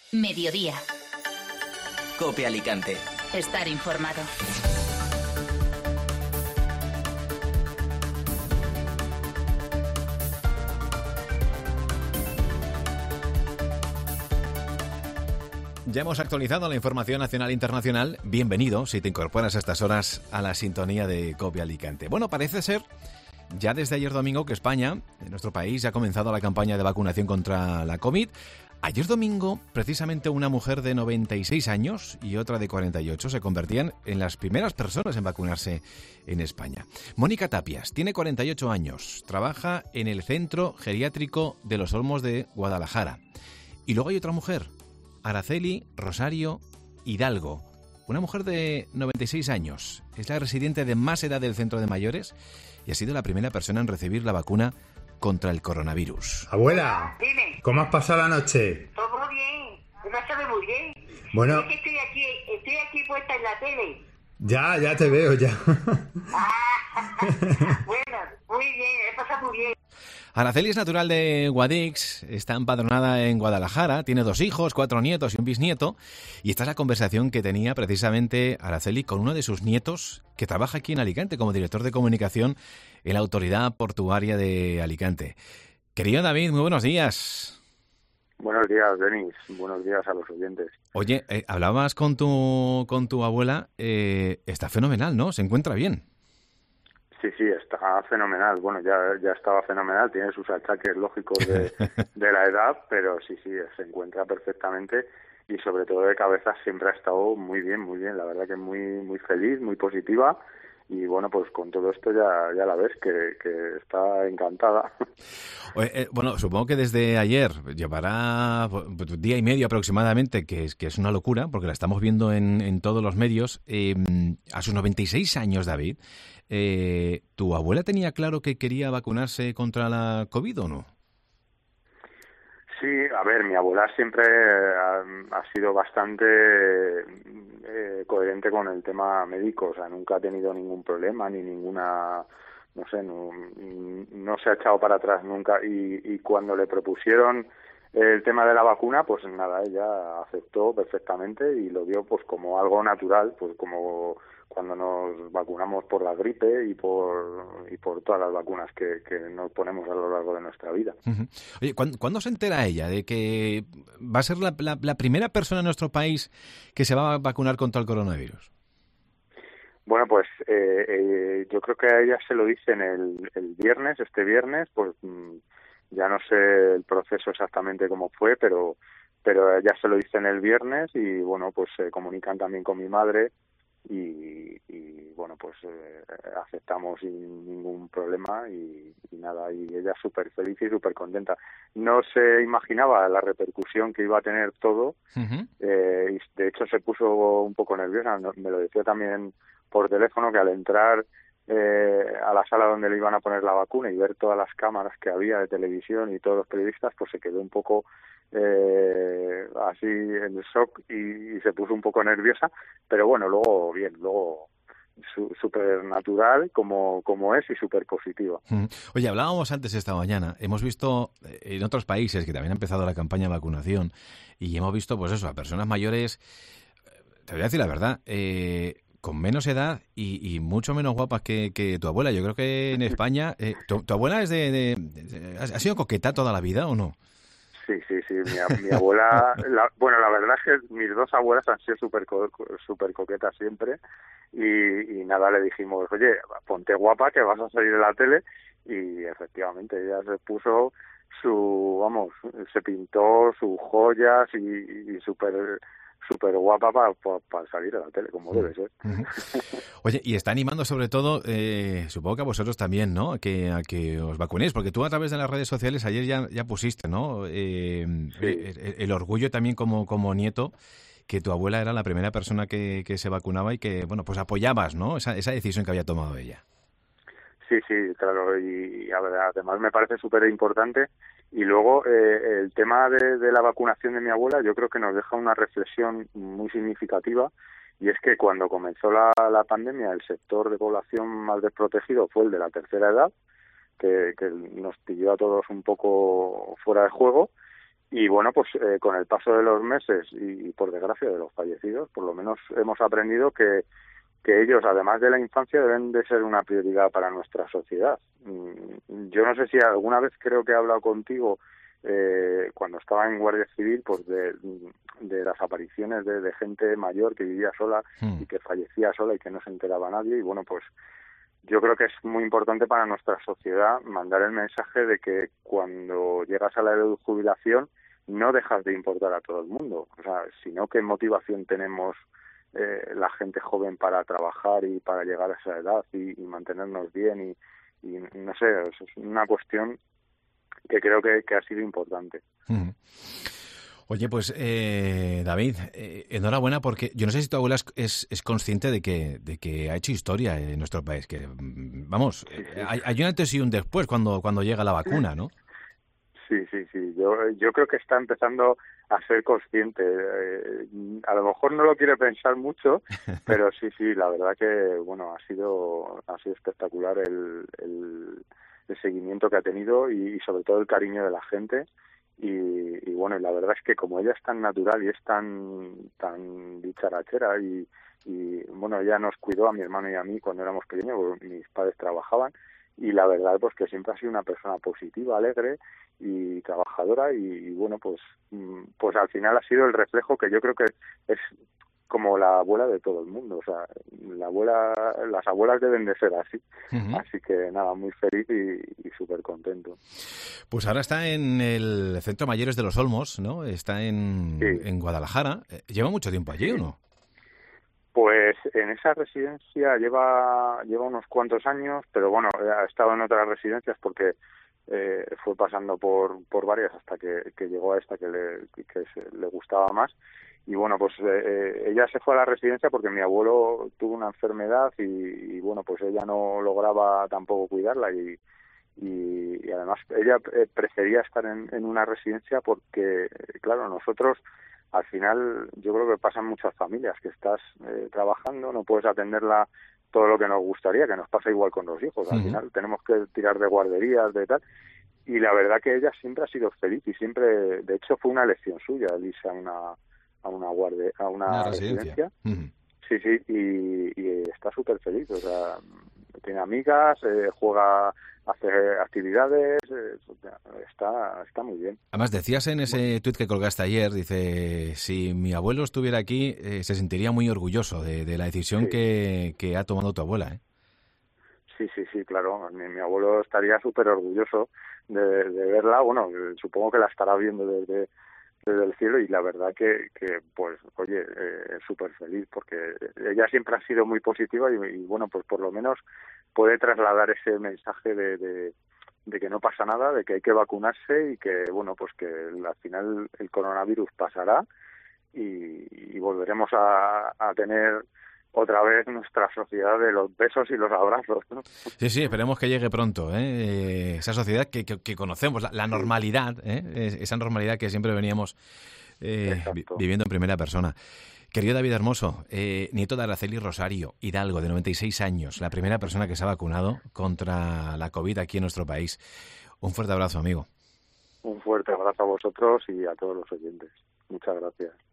Mediodía. COPE Alicante. Estar informado. Ya hemos actualizado la información nacional e internacional. Bienvenido, si te incorporas a estas horas, a la sintonía de COPE Alicante. Bueno, parece ser, ya desde ayer domingo, que España, en nuestro país, ya ha comenzado la campaña de vacunación contra la COVID. Ayer domingo, precisamente una mujer de 96 años y otra de 48 se convertían en las primeras personas en vacunarse en España. Mónica Tapias tiene 48 años, trabaja en el Centro Geriátrico de los Olmos de Guadalajara. Y luego hay otra mujer, Araceli Rosario Hidalgo, una mujer de 96 años. Es la residente de más edad del centro de mayores y ha sido la primera persona en recibir la vacuna contra el coronavirus. Abuela, Dime. ¿cómo has pasado la noche? Todo bien, no sabe muy bien. Bueno, Es que estoy aquí puesta en la tele. ya te veo, ya. Bueno, muy bien, he pasado muy bien. Araceli es natural de Guadix, está empadronada en Guadalajara, tiene 2 hijos, 4 nietos y un bisnieto. Y esta es la conversación que tenía precisamente Araceli con uno de sus nietos, que trabaja aquí en Alicante como director de comunicación en la Autoridad Portuaria de Alicante. Querido David, muy buenos días. Buenos días, Denis. Buenos días a los oyentes. Oye, hablabas con tu abuela, está fenomenal, ¿no? Se encuentra bien. Sí, está fenomenal. Bueno, ya estaba fenomenal. Tiene sus achaques lógicos de la edad, pero sí, se encuentra perfectamente y sobre todo de cabeza siempre ha estado muy bien. La verdad que muy feliz, muy positiva. Y bueno, pues con todo esto ya la ves que está encantada. Bueno, supongo que desde ayer llevará día y medio aproximadamente, que es una locura, porque la estamos viendo en todos los medios. A sus 96 años, David, ¿tu abuela tenía claro que quería vacunarse contra la COVID o no? Sí, a ver, mi abuela siempre ha sido bastante coherente con el tema médico, o sea, nunca ha tenido ningún problema ni ninguna, no sé, no se ha echado para atrás nunca y cuando le propusieron el tema de la vacuna, pues nada, ella aceptó perfectamente y lo vio pues como algo natural, pues como cuando nos vacunamos por la gripe y por todas las vacunas que nos ponemos a lo largo de nuestra vida. Uh-huh. Oye, ¿cuándo se entera ella de que va a ser la primera persona en nuestro país que se va a vacunar contra el coronavirus? Bueno, pues yo creo que a ella se lo dicen el viernes, este viernes, pues ya no sé el proceso exactamente cómo fue, pero ya se lo dicen el viernes y bueno, pues se comunican también con mi madre y bueno, pues aceptamos sin ningún problema y nada, y ella súper feliz y súper contenta. No se imaginaba la repercusión que iba a tener todo. Uh-huh. Y de hecho se puso un poco nerviosa, me lo decía también por teléfono, que al entrar a la sala donde le iban a poner la vacuna y ver todas las cámaras que había de televisión y todos los periodistas, pues se quedó un poco así en shock y se puso un poco nerviosa, pero bueno, luego bien, súper natural como es y súper positiva. Oye, hablábamos antes esta mañana, hemos visto en otros países que también ha empezado la campaña de vacunación y hemos visto pues eso, a personas mayores, te voy a decir la verdad, con menos edad y mucho menos guapas que tu abuela. Yo creo que en España, ¿tu abuela es ha sido coqueta toda la vida o no? Sí, mi abuela, la verdad es que mis 2 abuelas han sido súper coquetas siempre y nada, le dijimos, oye, ponte guapa que vas a salir en la tele y efectivamente ella se puso se pintó sus joyas y súper guapa para salir a la tele, como debe ser. Oye, y está animando sobre todo, supongo que a vosotros también, ¿no? A que os vacunéis, porque tú a través de las redes sociales ayer ya pusiste, ¿no? Sí. El orgullo también como nieto, que tu abuela era la primera persona que se vacunaba y que, bueno, pues apoyabas, ¿no? Esa decisión que había tomado ella. Sí, claro, y a ver, además me parece súper importante. Y luego el tema de la vacunación de mi abuela yo creo que nos deja una reflexión muy significativa, y es que cuando comenzó la pandemia el sector de población más desprotegido fue el de la tercera edad, que nos pilló a todos un poco fuera de juego, Y bueno, pues con el paso de los meses y por desgracia de los fallecidos, por lo menos hemos aprendido que ellos, además de la infancia, deben de ser una prioridad para nuestra sociedad. Yo no sé si alguna vez creo que he hablado contigo cuando estaba en Guardia Civil, pues de las apariciones de gente mayor que vivía sola y que fallecía sola y que no se enteraba nadie. Y bueno, pues yo creo que es muy importante para nuestra sociedad mandar el mensaje de que cuando llegas a la edad de jubilación no dejas de importar a todo el mundo. O sea, sino qué motivación tenemos la gente joven para trabajar y para llegar a esa edad y mantenernos bien y no sé, es una cuestión que creo que ha sido importante. Oye, pues David, enhorabuena, porque yo no sé si tu abuela es consciente de que ha hecho historia en nuestro país, que vamos, Sí. hay un antes y un después cuando llega la vacuna, ¿no? Sí. Yo creo que está empezando a ser consciente. A lo mejor no lo quiere pensar mucho, pero sí, la verdad que bueno, ha sido espectacular el seguimiento que ha tenido y sobre todo el cariño de la gente. Y bueno, y la verdad es que como ella es tan natural y es tan dicharachera y bueno, ella nos cuidó a mi hermano y a mí cuando éramos pequeños, porque mis padres trabajaban, y la verdad pues que siempre ha sido una persona positiva, alegre y trabajadora y bueno, pues al final ha sido el reflejo que yo creo que es como la abuela de todo el mundo. O sea, las abuelas deben de ser así. Uh-huh. Así que nada, muy feliz y súper contento. Pues ahora está en el Centro Mayores de los Olmos, ¿no? Está en Guadalajara. ¿Lleva mucho tiempo allí o no? Pues en esa residencia lleva unos cuantos años, pero bueno, ha estado en otras residencias porque fue pasando por varias hasta que llegó a esta que le gustaba más. Y bueno, pues ella se fue a la residencia porque mi abuelo tuvo una enfermedad y bueno, pues ella no lograba tampoco cuidarla y además ella prefería estar en una residencia porque, claro, nosotros al final yo creo que pasan muchas familias que estás trabajando, no puedes atenderla todo lo que nos gustaría, que nos pasa igual con los hijos. Al final tenemos que tirar de guarderías, de tal. Y la verdad que ella siempre ha sido feliz y siempre, de hecho, fue una elección suya el irse a una residencia. Uh-huh. Sí, y está súper feliz. O sea, tiene amigas, juega, hace actividades, está muy bien. Además, decías en ese tuit que colgaste ayer, dice, si mi abuelo estuviera aquí, se sentiría muy orgulloso de la decisión que ha tomado tu abuela, ¿eh? Sí, claro. Mi abuelo estaría súper orgulloso de verla. Bueno, supongo que la estará viendo desde el cielo y la verdad que pues, oye, súper feliz porque ella siempre ha sido muy positiva y bueno, pues por lo menos puede trasladar ese mensaje de que no pasa nada, de que hay que vacunarse y que, bueno, pues que al final el coronavirus pasará y volveremos a tener otra vez nuestra sociedad de los besos y los abrazos, ¿no? Sí, esperemos que llegue pronto, ¿eh? Esa sociedad que conocemos, la normalidad, ¿eh? Esa normalidad que siempre veníamos viviendo en primera persona. Querido David Hermoso, nieto de Araceli Rosario Hidalgo, de 96 años, la primera persona que se ha vacunado contra la COVID aquí en nuestro país. Un fuerte abrazo, amigo. Un fuerte abrazo a vosotros y a todos los oyentes. Muchas gracias.